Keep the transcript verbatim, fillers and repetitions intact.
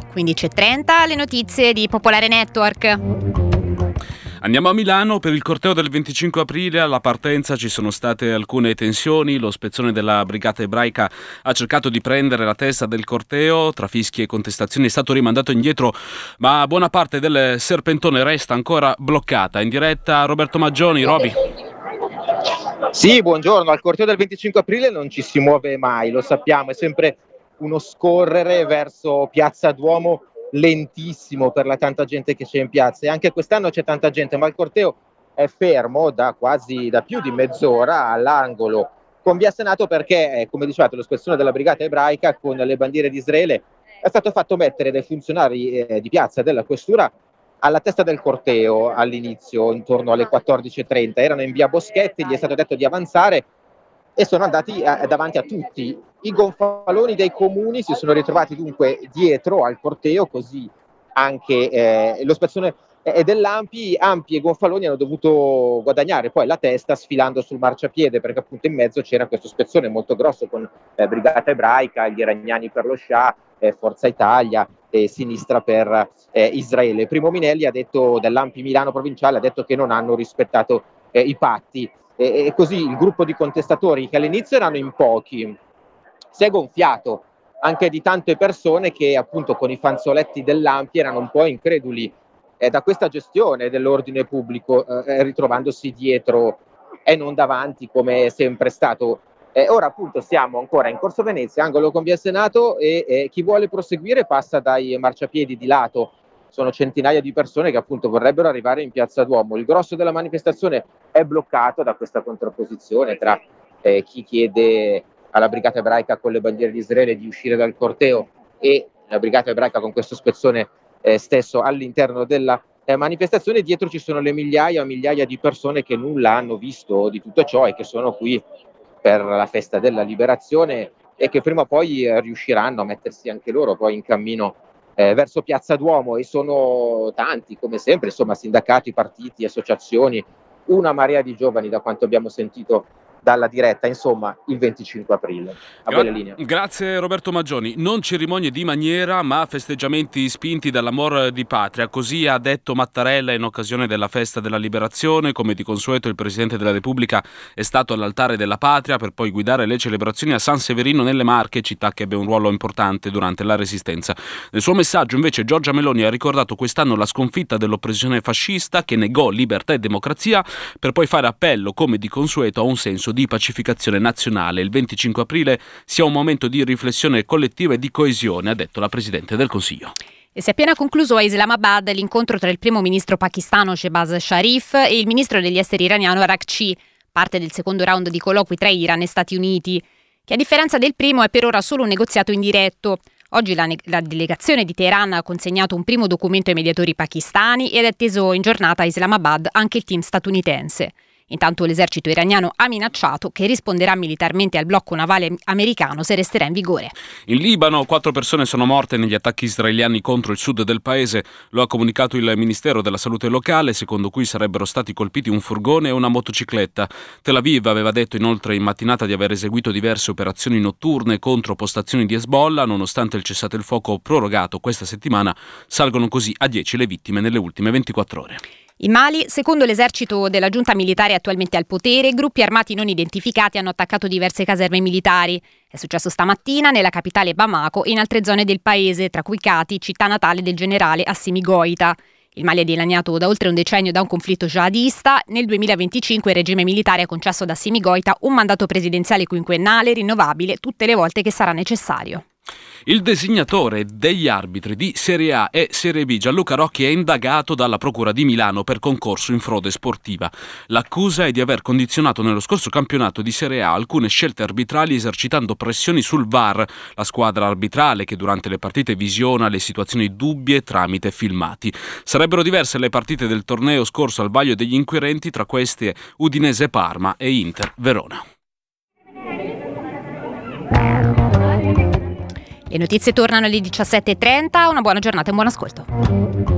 quindici e trenta, le notizie di Popolare Network. Andiamo a Milano per il corteo del venticinque aprile. Alla partenza ci sono state alcune tensioni. Lo spezzone della Brigata Ebraica ha cercato di prendere la testa del corteo. Tra fischi e contestazioni è stato rimandato indietro, ma buona parte del serpentone resta ancora bloccata. In diretta Roberto Maggioni. Roby. Sì, buongiorno. Al corteo del venticinque aprile non ci si muove mai, lo sappiamo, è sempre uno scorrere verso Piazza Duomo lentissimo per la tanta gente che c'è in piazza, e anche quest'anno c'è tanta gente, ma il corteo è fermo da quasi da più di mezz'ora all'angolo con Via Senato perché, come dicevate, lo spezzone della Brigata Ebraica con le bandiere di Israele è stato fatto mettere dai funzionari eh, di piazza della questura alla testa del corteo all'inizio, intorno alle quattordici e trenta. Erano in via Boschetti, gli è stato detto di avanzare e sono andati a, davanti a tutti. I gonfaloni dei comuni si sono ritrovati dunque dietro al corteo, così anche eh, lo spezzone eh, dell'Ampi. Ampi e gonfaloni hanno dovuto guadagnare poi la testa sfilando sul marciapiede, perché appunto in mezzo c'era questo spezzone molto grosso con eh, Brigata Ebraica, gli Iragnani per lo Shah, eh, Forza Italia e Sinistra per eh, Israele. Primo Minelli ha detto, dell'Ampi Milano provinciale, ha detto che non hanno rispettato eh, i patti. E così il gruppo di contestatori, che all'inizio erano in pochi, si è gonfiato anche di tante persone che appunto con i fanzoletti dell'Ampi erano un po' increduli eh, da questa gestione dell'ordine pubblico, eh, ritrovandosi dietro e non davanti come è sempre stato. Eh, ora appunto siamo ancora in Corso Venezia, angolo con Via Senato, e eh, chi vuole proseguire passa dai marciapiedi di lato. Sono centinaia di persone che appunto vorrebbero arrivare in Piazza Duomo. Il grosso della manifestazione è bloccato da questa contrapposizione tra eh, chi chiede alla Brigata Ebraica con le bandiere di Israele di uscire dal corteo e la Brigata Ebraica con questo spezzone eh, stesso all'interno della eh, manifestazione. Dietro ci sono le migliaia e migliaia di persone che nulla hanno visto di tutto ciò e che sono qui per la festa della liberazione e che prima o poi eh, riusciranno a mettersi anche loro poi in cammino Eh, verso Piazza Duomo, e sono tanti come sempre, insomma, sindacati, partiti, associazioni, una marea di giovani da quanto abbiamo sentito dalla diretta, insomma, il venticinque aprile. A Gra- voi la linea. Grazie Roberto Maggioni. Non cerimonie di maniera, ma festeggiamenti spinti dall'amor di patria. Così ha detto Mattarella in occasione della festa della liberazione. Come di consueto il Presidente della Repubblica è stato all'altare della patria per poi guidare le celebrazioni a San Severino nelle Marche, città che ebbe un ruolo importante durante la Resistenza. Nel suo messaggio invece Giorgia Meloni ha ricordato quest'anno la sconfitta dell'oppressione fascista che negò libertà e democrazia, per poi fare appello, come di consueto, a un senso di pacificazione nazionale. Il venticinque aprile sia un momento di riflessione collettiva e di coesione, ha detto la Presidente del Consiglio. E si è appena concluso a Islamabad l'incontro tra il primo ministro pakistano Shehbaz Sharif e il ministro degli esteri iraniano Araghchi, parte del secondo round di colloqui tra Iran e Stati Uniti, che a differenza del primo è per ora solo un negoziato indiretto. Oggi la, ne- la delegazione di Teheran ha consegnato un primo documento ai mediatori pakistani ed è atteso in giornata a Islamabad anche il team statunitense. Intanto l'esercito iraniano ha minacciato che risponderà militarmente al blocco navale americano se resterà in vigore. In Libano quattro persone sono morte negli attacchi israeliani contro il sud del paese. Lo ha comunicato il Ministero della Salute locale, secondo cui sarebbero stati colpiti un furgone e una motocicletta. Tel Aviv aveva detto inoltre in mattinata di aver eseguito diverse operazioni notturne contro postazioni di Hezbollah. Nonostante il cessate il fuoco prorogato questa settimana, salgono così a dieci le vittime nelle ultime ventiquattro ore. In Mali, secondo l'esercito della giunta militare attualmente al potere, gruppi armati non identificati hanno attaccato diverse caserme militari. È successo stamattina nella capitale Bamako e in altre zone del paese, tra cui Kati, città natale del generale Assimi Goita. Il Mali è dilaniato da oltre un decennio da un conflitto jihadista. Nel duemilaventicinque il regime militare ha concesso ad Assimi Goita un mandato presidenziale quinquennale rinnovabile tutte le volte che sarà necessario. Il designatore degli arbitri di Serie A e Serie B, Gianluca Rocchi, è indagato dalla Procura di Milano per concorso in frode sportiva. L'accusa è di aver condizionato nello scorso campionato di Serie A alcune scelte arbitrali esercitando pressioni sul V A R, la squadra arbitrale che durante le partite visiona le situazioni dubbie tramite filmati. Sarebbero diverse le partite del torneo scorso al vaglio degli inquirenti, tra queste Udinese Parma e Inter Verona. Le notizie tornano alle diciassette e trenta, una buona giornata e un buon ascolto.